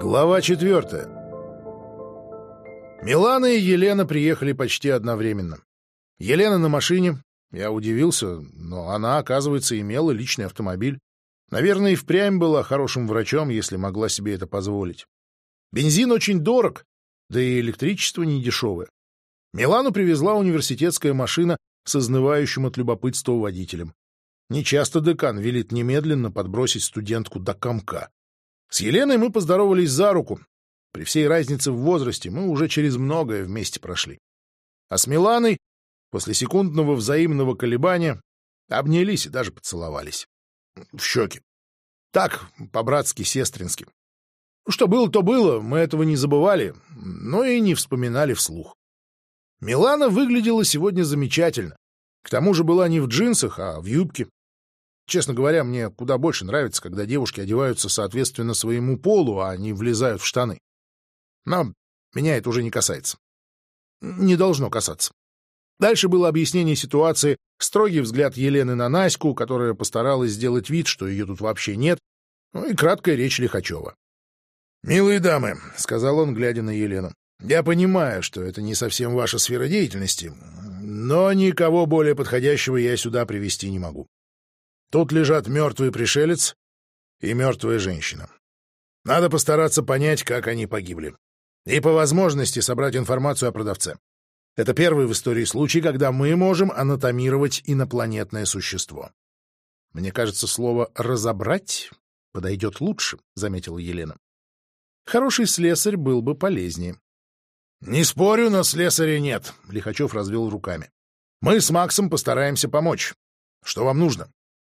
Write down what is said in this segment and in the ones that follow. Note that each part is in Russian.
Глава 4. Милана и Елена приехали почти одновременно. Елена на машине. Я удивился, но она, оказывается, имела личный автомобиль. Наверное, и впрямь была хорошим врачом, если могла себе это позволить. Бензин очень дорог, да и электричество недешевое. Милану привезла университетская машина с изнывающим от любопытства водителем. Нечасто декан велит немедленно подбросить студентку до комка. С Еленой мы поздоровались за руку. При всей разнице в возрасте мы уже через многое вместе прошли. А с Миланой, после секундного взаимного колебания, обнялись и даже поцеловались. В щеки. Так, по-братски, сестрински. Что было, то было, мы этого не забывали, но и не вспоминали вслух. Милана выглядела сегодня замечательно. К тому же была не в джинсах, а в юбке. Честно говоря, мне куда больше нравится, когда девушки одеваются соответственно своему полу, а не влезают в штаны. Но меня это уже не касается. Не должно касаться. Дальше было объяснение ситуации, строгий взгляд Елены на Наську, которая постаралась сделать вид, что ее тут вообще нет, ну и краткая речь Лихачева. «Милые дамы», — сказал он, глядя на Елену, — «я понимаю, что это не совсем ваша сфера деятельности, но никого более подходящего я сюда привести не могу. Тут лежат мертвый пришелец и мертвая женщина. Надо постараться понять, как они погибли. И по возможности собрать информацию о продавце. Это первый в истории случай, когда мы можем анатомировать инопланетное существо. Мне кажется, слово «разобрать» подойдет лучше, — заметила Елена. Хороший слесарь был бы полезнее. Не спорю, но слесаря нет, — Лихачев развел руками. Мы с Максом постараемся помочь. Что вам нужно?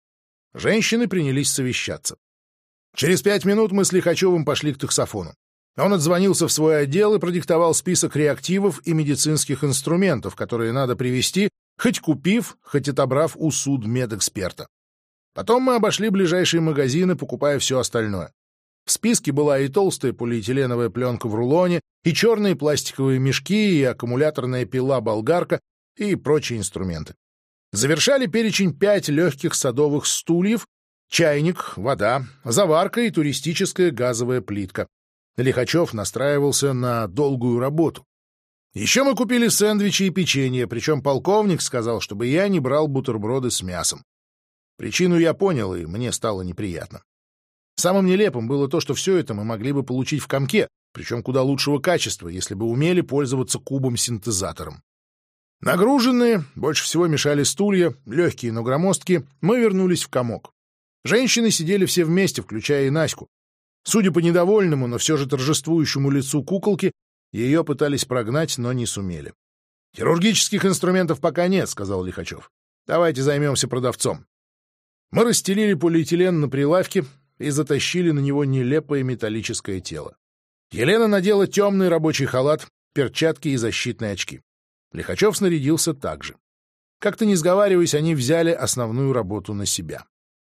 Женщины принялись совещаться. Через 5 минут мы с Лихачевым пошли к таксофону. Он отзвонился в свой отдел и продиктовал список реактивов и медицинских инструментов, которые надо привезти, хоть купив, хоть отобрав у судмедэксперта. Потом мы обошли ближайшие магазины, покупая все остальное. В списке была и толстая полиэтиленовая пленка в рулоне, и черные пластиковые мешки, и аккумуляторная пила-болгарка, и прочие инструменты. Завершали перечень 5 легких садовых стульев, чайник, вода, заварка и туристическая газовая плитка. Лихачев настраивался на долгую работу. Еще мы купили сэндвичи и печенье, причем полковник сказал, чтобы я не брал бутерброды с мясом. Причину я понял, и мне стало неприятно. Самым нелепым было то, что все это мы могли бы получить в комке, причем куда лучшего качества, если бы умели пользоваться кубом-синтезатором. Нагруженные, больше всего мешали стулья, легкие, но громоздкие, мы вернулись в комок. Женщины сидели все вместе, включая и Наську. Судя по недовольному, но все же торжествующему лицу куколки, ее пытались прогнать, но не сумели. «Хирургических инструментов пока нет», — сказал Лихачев. «Давайте займемся продавцом». Мы расстелили полиэтилен на прилавке и затащили на него нелепое металлическое тело. Елена надела темный рабочий халат, перчатки и защитные очки. Лихачев снарядился так же. Как-то не сговариваясь, они взяли основную работу на себя.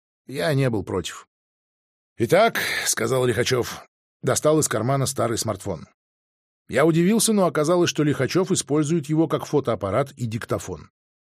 Я не был против. «Итак», — сказал Лихачев, достал из кармана старый смартфон. Я удивился, но оказалось, что Лихачев использует его как фотоаппарат и диктофон.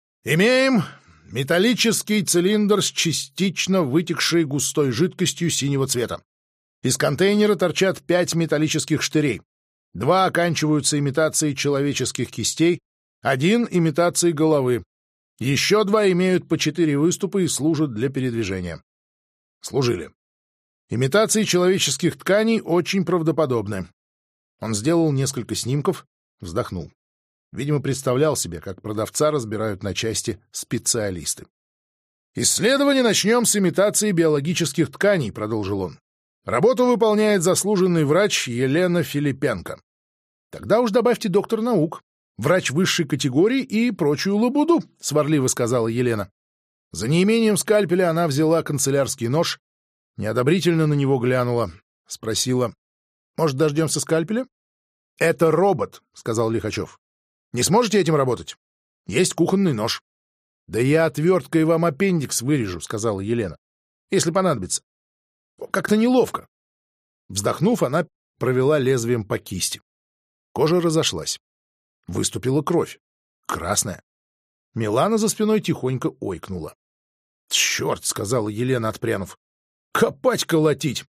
«Имеем металлический цилиндр с частично вытекшей густой жидкостью синего цвета. Из контейнера торчат 5 металлических штырей. 2 оканчиваются имитацией человеческих кистей, 1 — имитацией головы. Еще 2 имеют по 4 выступа и служат для передвижения. Служили. Имитации человеческих тканей очень правдоподобны». Он сделал несколько снимков, вздохнул. Видимо, представлял себе, как продавца разбирают на части специалисты. «Исследование начнем с имитации биологических тканей», — продолжил он. «Работу выполняет заслуженный врач Елена Филипенко. Тогда уж добавьте доктор наук, врач высшей категории и прочую лабуду», — сварливо сказала Елена. За неимением скальпеля она взяла канцелярский нож, неодобрительно на него глянула, спросила: «Может, дождемся скальпеля?» «Это робот», — сказал Лихачев. «Не сможете этим работать? Есть кухонный нож». «Да я отверткой вам аппендикс вырежу», — сказала Елена, — «если понадобится». Как-то неловко. Вздохнув, она провела лезвием по кисти. Кожа разошлась. Выступила кровь. Красная. Милана за спиной тихонько ойкнула. «Черт!» — сказала Елена, отпрянув. «Копать, колотить!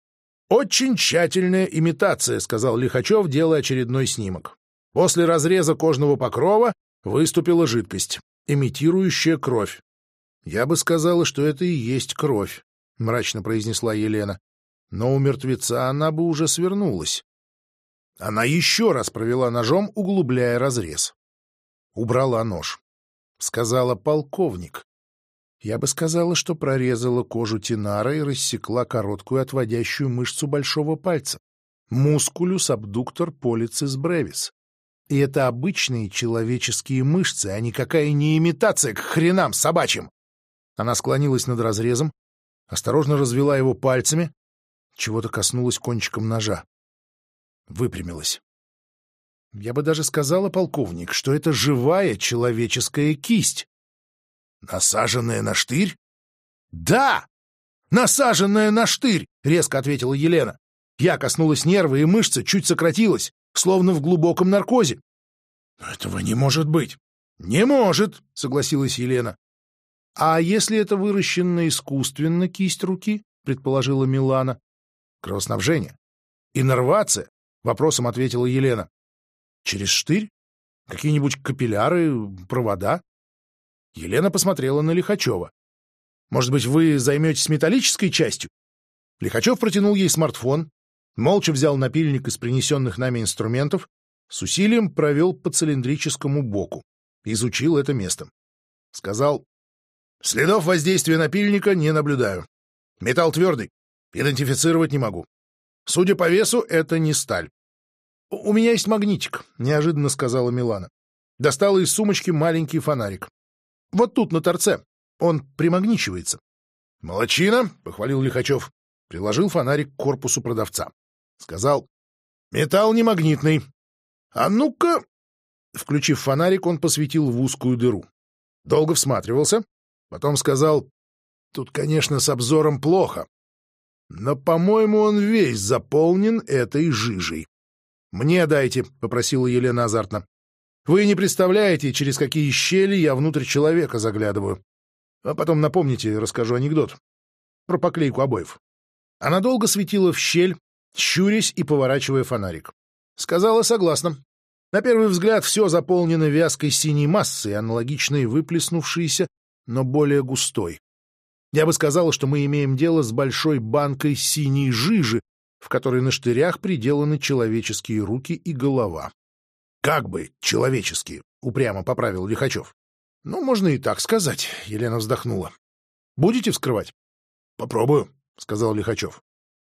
«Очень тщательная имитация», — сказал Лихачев, делая очередной снимок. После разреза кожного покрова выступила жидкость, имитирующая кровь. «Я бы сказала, что это и есть кровь», — мрачно произнесла Елена. «Но у мертвеца она бы уже свернулась». Она еще раз провела ножом, углубляя разрез. Убрала нож. Сказала: «Полковник». Я бы сказала, что прорезала кожу тенара и рассекла короткую отводящую мышцу большого пальца. Мускулюс абдуктор полицис бревис. И это обычные человеческие мышцы, а никакая не имитация к хренам собачьим. Она склонилась над разрезом, осторожно развела его пальцами, чего-то коснулась кончиком ножа. Выпрямилась. Я бы даже сказала, полковник, что это живая человеческая кисть. «Насаженная на штырь?» «Да! Насаженная на штырь!» — резко ответила Елена. Я коснулась нерва, и мышца чуть сократилась, словно в глубоком наркозе. «Этого не может быть!» «Не может!» — согласилась Елена. «А если это выращенная искусственно кисть руки?» — предположила Милана. «Кровоснабжение. Иннервация?» — вопросом ответила Елена. «Через штырь? Какие-нибудь капилляры, провода?» Елена посмотрела на Лихачева. «Может быть, вы займетесь металлической частью?» Лихачев протянул ей смартфон, молча взял напильник из принесенных нами инструментов, с усилием провел по цилиндрическому боку, изучил это место. Сказал: «Следов воздействия напильника не наблюдаю. Металл твердый, идентифицировать не могу. Судя по весу, это не сталь». «У меня есть магнитик», — неожиданно сказала Милана. Достала из сумочки маленький фонарик. «Вот тут, на торце. Он примагничивается». «Молодчина», — похвалил Лихачев. Приложил фонарик к корпусу продавца. Сказал: «Металл не магнитный. А ну-ка...» Включив фонарик, он посветил в узкую дыру. Долго всматривался. Потом сказал: «Тут, конечно, с обзором плохо. Но, по-моему, он весь заполнен этой жижей». «Мне дайте», — попросила Елена азартно. «Вы не представляете, через какие щели я внутрь человека заглядываю. А потом напомните, расскажу анекдот. Про поклейку обоев». Она долго светила в щель, щурясь и поворачивая фонарик. Сказала: «Согласна. На первый взгляд все заполнено вязкой синей массой, аналогичной выплеснувшейся, но более густой. Я бы сказала, что мы имеем дело с большой банкой синей жижи, в которой на штырях приделаны человеческие руки и голова». «Как бы человеческие», — упрямо поправил Лихачев. «Ну, можно и так сказать», — Елена вздохнула. «Будете вскрывать?» «Попробую», — сказал Лихачев.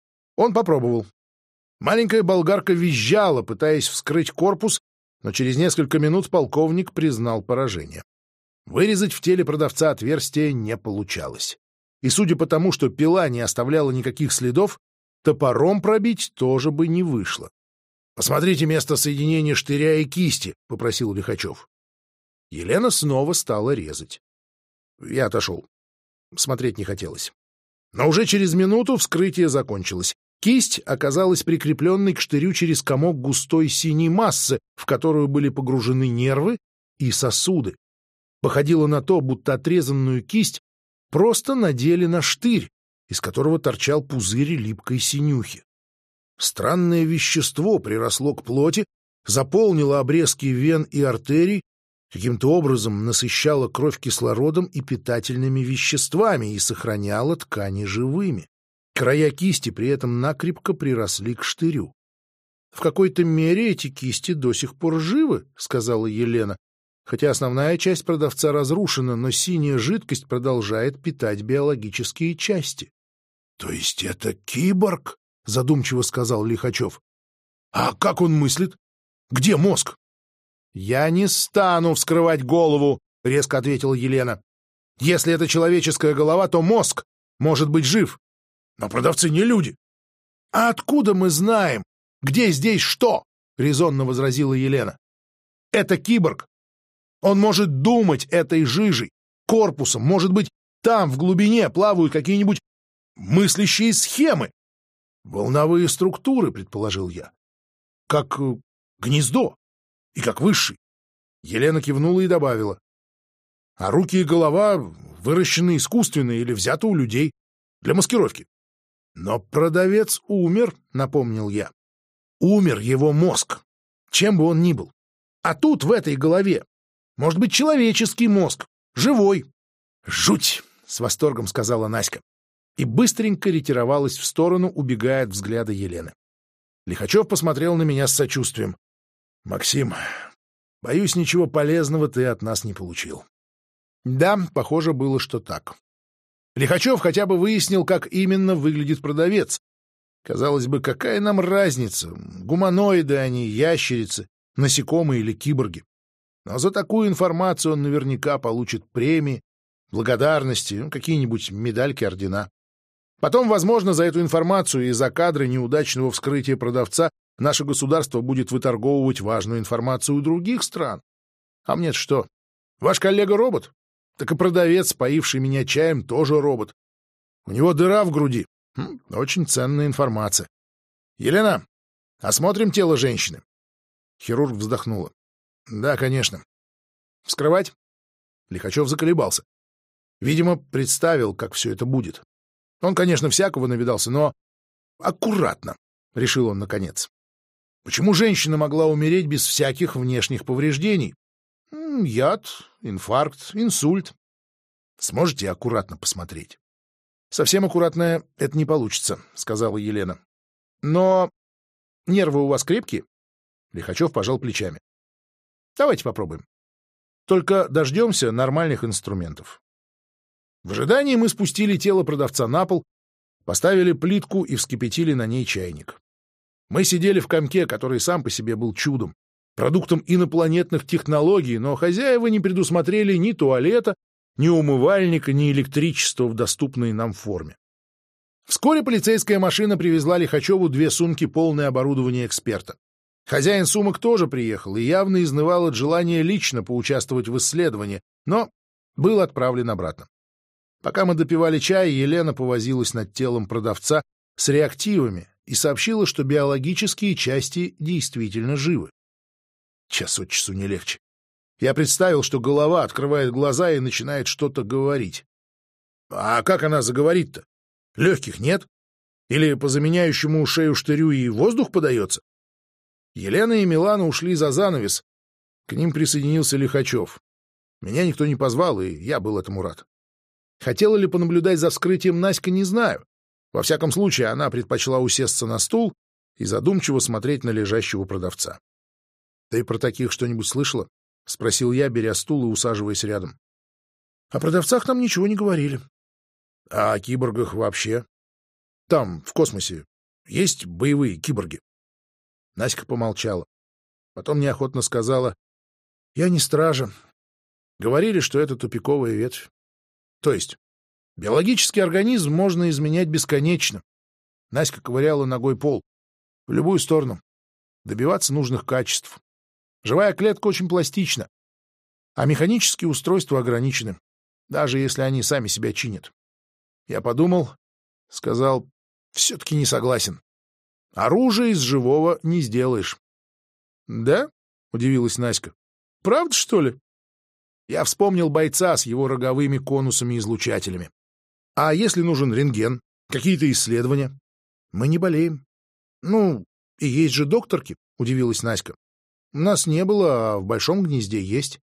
Он попробовал. Маленькая болгарка визжала, пытаясь вскрыть корпус, но через несколько минут полковник признал поражение. Вырезать в теле продавца отверстие не получалось. И судя по тому, что пила не оставляла никаких следов, топором пробить тоже бы не вышло. «Посмотрите место соединения штыря и кисти», — попросил Лихачев. Елена снова стала резать. Я отошел. Смотреть не хотелось. Но уже через минуту вскрытие закончилось. Кисть оказалась прикрепленной к штырю через комок густой синей массы, в которую были погружены нервы и сосуды. Походило на то, будто отрезанную кисть просто надели на штырь, из которого торчал пузырь липкой синюхи. Странное вещество приросло к плоти, заполнило обрезки вен и артерий, каким-то образом насыщало кровь кислородом и питательными веществами и сохраняло ткани живыми. Края кисти при этом накрепко приросли к штырю. «В какой-то мере эти кисти до сих пор живы», — сказала Елена, «хотя основная часть продавца разрушена, но синяя жидкость продолжает питать биологические части». «То есть это киборг?» — задумчиво сказал Лихачев. «А как он мыслит? Где мозг?» «Я не стану вскрывать голову», — резко ответила Елена. «Если это человеческая голова, то мозг может быть жив. Но продавцы не люди». «А откуда мы знаем, где здесь что?» — резонно возразила Елена. «Это киборг. Он может думать этой жижей, корпусом. Может быть, там, в глубине, плавают какие-нибудь мыслящие схемы. Волновые структуры, предположил я. Как гнездо и как высший. Елена кивнула и добавила. А руки и голова выращены искусственно или взяты у людей для маскировки. Но продавец умер, напомнил я. Умер его мозг, чем бы он ни был. А тут, в этой голове, может быть, человеческий мозг, живой. Жуть! С восторгом сказала Наська. И быстренько ретировалась в сторону, убегая от взгляда Елены. Лихачев посмотрел на меня с сочувствием. «Максим, боюсь, ничего полезного ты от нас не получил». Да, похоже было, что так. Лихачев хотя бы выяснил, как именно выглядит продавец. Казалось бы, какая нам разница, гуманоиды они, ящерицы, насекомые или киборги. Но за такую информацию он наверняка получит премии, благодарности, какие-нибудь медальки, ордена. Потом, возможно, за эту информацию и за кадры неудачного вскрытия продавца наше государство будет выторговывать важную информацию у других стран. А мне что? Ваш коллега робот? Так и продавец, поивший меня чаем, тоже робот. У него дыра в груди. Очень ценная информация. Елена, осмотрим тело женщины. Хирург вздохнула. Да, конечно. Вскрывать? Лихачев заколебался. Видимо, представил, как все это будет. Он, конечно, всякого навидался, но аккуратно, решил он наконец. Почему женщина могла умереть без всяких внешних повреждений? Яд, инфаркт, инсульт. Сможете аккуратно посмотреть? Совсем аккуратно это не получится, сказала Елена. Но нервы у вас крепкие? Лихачев пожал плечами. Давайте попробуем. Только дождемся нормальных инструментов. В ожидании мы спустили тело продавца на пол, поставили плитку и вскипятили на ней чайник. Мы сидели в комке, который сам по себе был чудом, продуктом инопланетных технологий, но хозяева не предусмотрели ни туалета, ни умывальника, ни электричества в доступной нам форме. Вскоре полицейская машина привезла Лихачеву 2 сумки, полное оборудование эксперта. Хозяин сумок тоже приехал и явно изнывал от желания лично поучаствовать в исследовании, но был отправлен обратно. Пока мы допивали чай, Елена повозилась над телом продавца с реактивами и сообщила, что биологические части действительно живы. Час от часу не легче. Я представил, что голова открывает глаза и начинает что-то говорить. А как она заговорит-то? Легких нет? Или по заменяющему шею штырю и воздух подается? Елена и Милана ушли за занавес. К ним присоединился Лихачев. Меня никто не позвал, и я был этому рад. Хотела ли понаблюдать за вскрытием Наська, не знаю. Во всяком случае, она предпочла усесться на стул и задумчиво смотреть на лежащего продавца. — Ты про таких что-нибудь слышала? — спросил я, беря стул и усаживаясь рядом. — О продавцах нам ничего не говорили. — А о киборгах вообще? Там, в космосе, есть боевые киборги? Наська помолчала. Потом неохотно сказала: — Я не стража. Говорили, что это тупиковая ветвь. То есть биологический организм можно изменять бесконечно. Наська ковыряла ногой пол. В любую сторону. Добиваться нужных качеств. Живая клетка очень пластична, а механические устройства ограничены, даже если они сами себя чинят. Я подумал, сказал, все-таки не согласен. Оружие из живого не сделаешь. — Да? — удивилась Наська. — Правда, что ли? Я вспомнил бойца с его роговыми конусами-излучателями. А если нужен рентген, какие-то исследования? Мы не болеем. Ну, и есть же докторки, — удивилась Наська. У нас не было, а в Большом гнезде есть.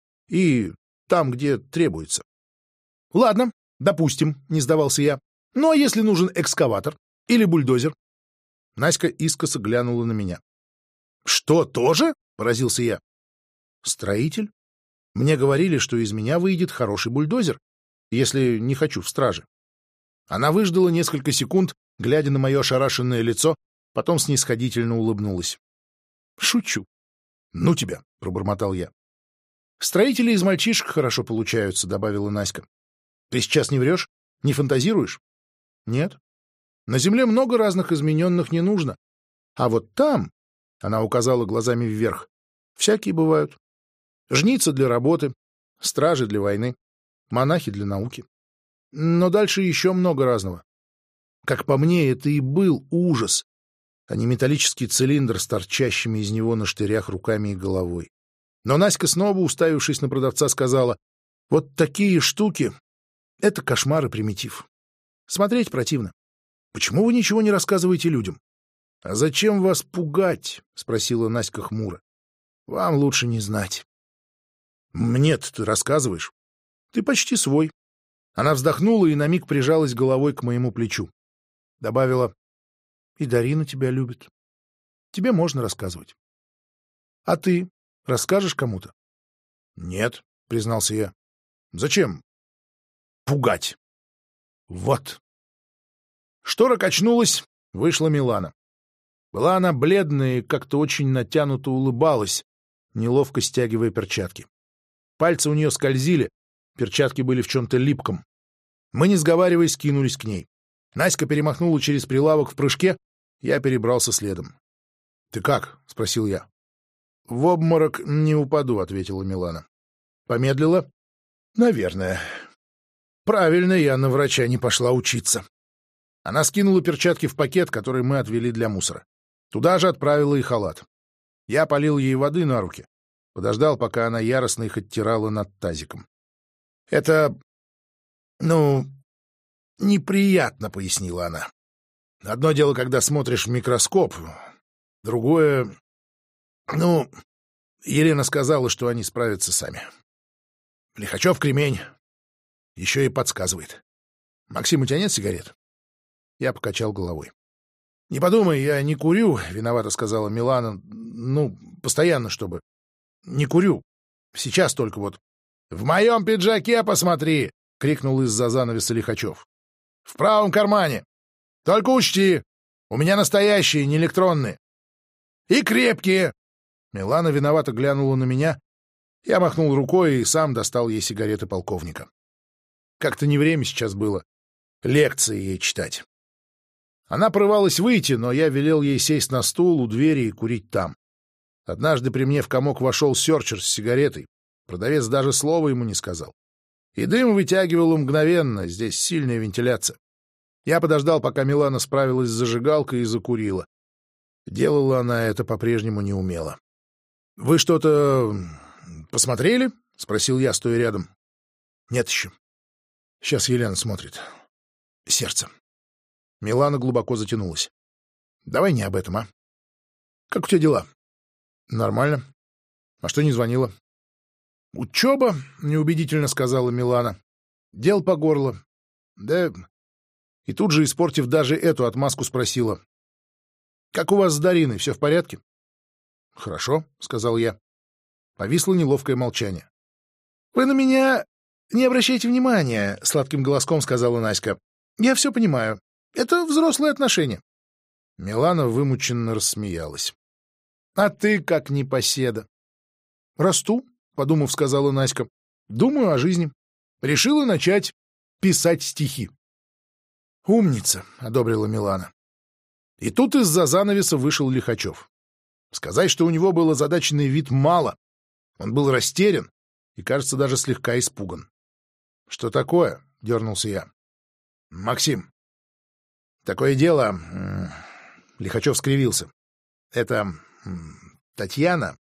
И там, где требуется. Ладно, допустим, — не сдавался я. Ну, а если нужен экскаватор или бульдозер? Наська искоса глянула на меня. — Что, тоже? — поразился я. — Строитель. Мне говорили, что из меня выйдет хороший бульдозер, если не хочу в страже. Она выждала несколько секунд, глядя на мое ошарашенное лицо, потом снисходительно улыбнулась. — Шучу. — Ну тебя, — пробормотал я. — Строители из мальчишек хорошо получаются, — добавила Наська. — Ты сейчас не врешь? Не фантазируешь? — Нет. На земле много разных измененных не нужно. А вот там, — она указала глазами вверх, — всякие бывают. Жницы для работы, стражи для войны, монахи для науки. Но дальше еще много разного. Как по мне, это и был ужас, а не металлический цилиндр с торчащими из него на штырях руками и головой. Но Наська, снова уставившись на продавца, сказала: «Вот такие штуки — это кошмар и примитив. Смотреть противно. Почему вы ничего не рассказываете людям? — А зачем вас пугать? — спросила Наська хмуро. — Вам лучше не знать. — Мне-то ты рассказываешь. Ты почти свой. Она вздохнула и на миг прижалась головой к моему плечу. Добавила: — И Дарина тебя любит. Тебе можно рассказывать. — А ты расскажешь кому-то? — Нет, — признался я. — Зачем пугать? — Вот. Штора качнулась, вышла Милана. Была она бледная и как-то очень натянуто улыбалась, неловко стягивая перчатки. Пальцы у нее скользили, перчатки были в чем-то липком. Мы, не сговариваясь, кинулись к ней. Наська перемахнула через прилавок в прыжке, я перебрался следом. — Ты как? — спросил я. — В обморок не упаду, — ответила Милана. Помедлила. — Наверное. Правильно, я на врача не пошла учиться. Она скинула перчатки в пакет, который мы отвели для мусора. Туда же отправила и халат. Я полил ей воды на руки. Подождал, пока она яростно их оттирала над тазиком. — Это... неприятно, — пояснила она. Одно дело, когда смотришь в микроскоп, другое... Елена сказала, что они справятся сами. Лихачев кремень. Еще и подсказывает. — Максим, у тебя нет сигарет? Я покачал головой. — Не подумай, я не курю, — виновато сказала Милана. — постоянно, чтобы... Не курю. Сейчас только вот... — В моем пиджаке посмотри! — крикнул из-за занавеса Лихачев. — В правом кармане. Только учти, у меня настоящие, не электронные. И крепкие. Милана виновато глянула на меня. Я махнул рукой и сам достал ей сигареты полковника. Как-то не время сейчас было лекции ей читать. Она порывалась выйти, но я велел ей сесть на стул у двери и курить там. Однажды при мне в комок вошел серчер с сигаретой. Продавец даже слова ему не сказал. И дым вытягивал мгновенно, здесь сильная вентиляция. Я подождал, пока Милана справилась с зажигалкой и закурила. Делала она это по-прежнему неумело. — Вы что-то посмотрели? — спросил я, стоя рядом. — Нет еще. Сейчас Елена смотрит. Сердце. Милана глубоко затянулась. — Давай не об этом, а? Как у тебя дела? — Нормально. А что не звонила? — Учеба, — неубедительно сказала Милана. — Дел по горло. Да... И тут же, испортив даже эту отмазку, спросила: — Как у вас с Дариной, все в порядке? — Хорошо, — сказал я. Повисло неловкое молчание. — Вы на меня не обращайте внимания, — сладким голоском сказала Наська. — Я все понимаю. Это взрослые отношения. Милана вымученно рассмеялась. — А ты как непоседа. — Расту, — подумав, сказала Наська. — Думаю о жизни. Решила начать писать стихи. — Умница, — одобрила Милана. И тут из-за занавеса вышел Лихачев. Сказать, что у него был озадаченный вид, мало. Он был растерян и, кажется, даже слегка испуган. — Что такое? — дернулся я. — Максим. — Такое дело... Лихачев скривился. — Это... Татьяна...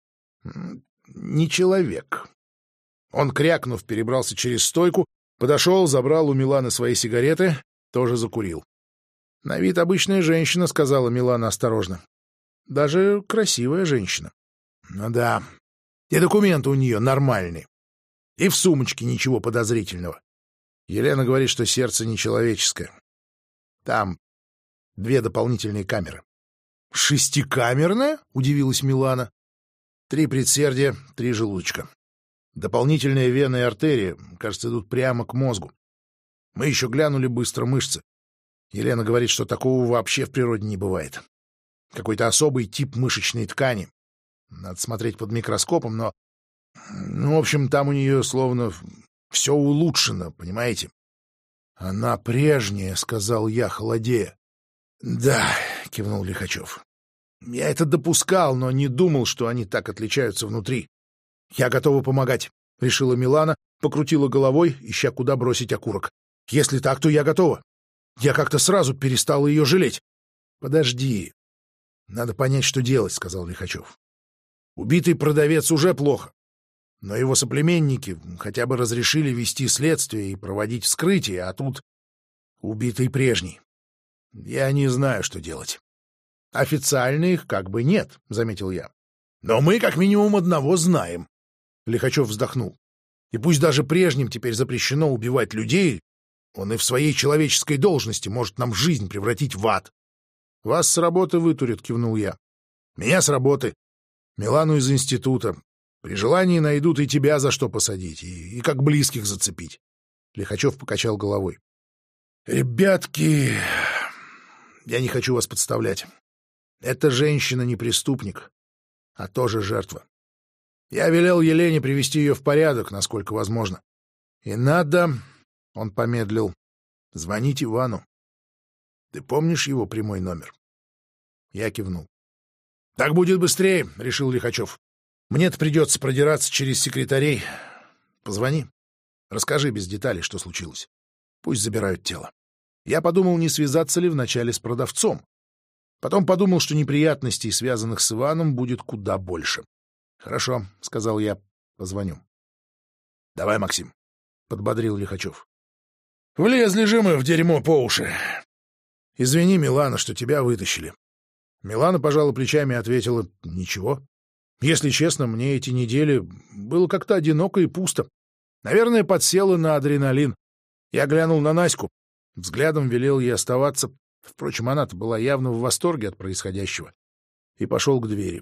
не человек. Он, крякнув, перебрался через стойку, подошел, забрал у Миланы свои сигареты, тоже закурил. — На вид обычная женщина, — сказала Милана осторожно. — Даже красивая женщина. — Ну да, и документы у нее нормальные. И в сумочке ничего подозрительного. Елена говорит, что сердце нечеловеческое. Там 2 дополнительные камеры. — Шестикамерная? — удивилась Милана. 3 предсердия, 3 желудочка. Дополнительные вены и артерии, кажется, идут прямо к мозгу. Мы еще глянули быстро мышцы. Елена говорит, что такого вообще в природе не бывает. Какой-то особый тип мышечной ткани. Надо смотреть под микроскопом, но... в общем, там у нее словно все улучшено, понимаете? — Она прежняя, — сказал я, холодея. — Да, — кивнул Лихачев. — Я это допускал, но не думал, что они так отличаются внутри. — Я готова помогать, — решила Милана, покрутила головой, ища куда бросить окурок. — Если так, то я готова. Я как-то сразу перестала ее жалеть. — Подожди. Надо понять, что делать, — сказал Лихачев. Убитый продавец уже плохо. Но его соплеменники хотя бы разрешили вести следствие и проводить вскрытие, а тут убитый прежний. Я не знаю, что делать. Официально их как бы нет, — заметил я. Но мы как минимум одного знаем. Лихачев вздохнул. И пусть даже прежним теперь запрещено убивать людей, он и в своей человеческой должности может нам жизнь превратить в ад. Вас с работы вытурят, — кивнул я. Меня с работы. Милану из института. При желании найдут и тебя за что посадить, и как близких зацепить. Лихачев покачал головой. Ребятки, я не хочу вас подставлять. Эта женщина не преступник, а тоже жертва. Я велел Елене привести ее в порядок, насколько возможно. И надо, — он помедлил, — звонить Ивану. Ты помнишь его прямой номер? Я кивнул. — Так будет быстрее, — решил Лихачев. — Мне-то придется продираться через секретарей. Позвони. Расскажи без деталей, что случилось. Пусть забирают тело. Я подумал, не связаться ли вначале с продавцом. Потом подумал, что неприятностей, связанных с Иваном, будет куда больше. — Хорошо, — сказал я, — позвоню. — Давай, Максим, — подбодрил Лихачев. — Влезли же мы в дерьмо по уши. Извини, Милана, что тебя вытащили. Милана пожала плечами и ответила: ничего. Если честно, мне эти недели было как-то одиноко и пусто. Наверное, подсела на адреналин. Я глянул на Наську, взглядом велел ей оставаться. Впрочем, она-то была явно в восторге от происходящего. И пошел к двери.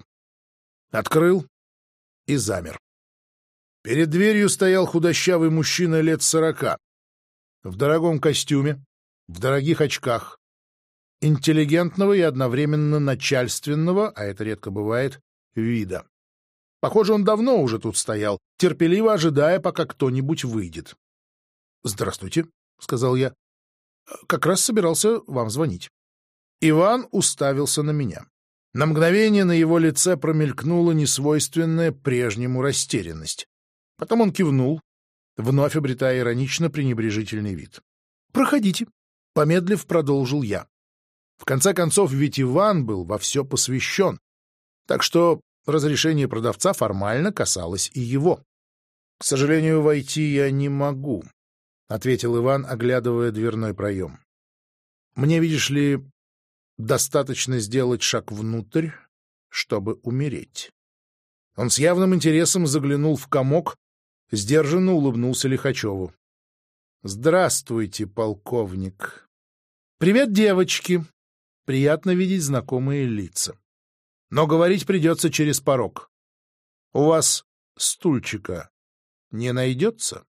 Открыл и замер. Перед дверью стоял худощавый мужчина лет 40, в дорогом костюме, в дорогих очках, интеллигентного и одновременно начальственного, а это редко бывает, вида. Похоже, он давно уже тут стоял, терпеливо ожидая, пока кто-нибудь выйдет. — Здравствуйте, — сказал я. — Как раз собирался вам звонить. Иван уставился на меня. На мгновение на его лице промелькнула несвойственная прежнему растерянность. Потом он кивнул, вновь обретая иронично-пренебрежительный вид. — Проходите, — помедлив продолжил я. В конце концов, ведь Иван был во все посвящен, так что разрешение продавца формально касалось и его. — К сожалению, войти я не могу, — ответил Иван, оглядывая дверной проем. — Мне, видишь ли, достаточно сделать шаг внутрь, чтобы умереть. Он с явным интересом заглянул в комок, сдержанно улыбнулся Лихачеву. — Здравствуйте, полковник. — Привет, девочки. Приятно видеть знакомые лица. Но говорить придется через порог. У вас стульчика не найдется?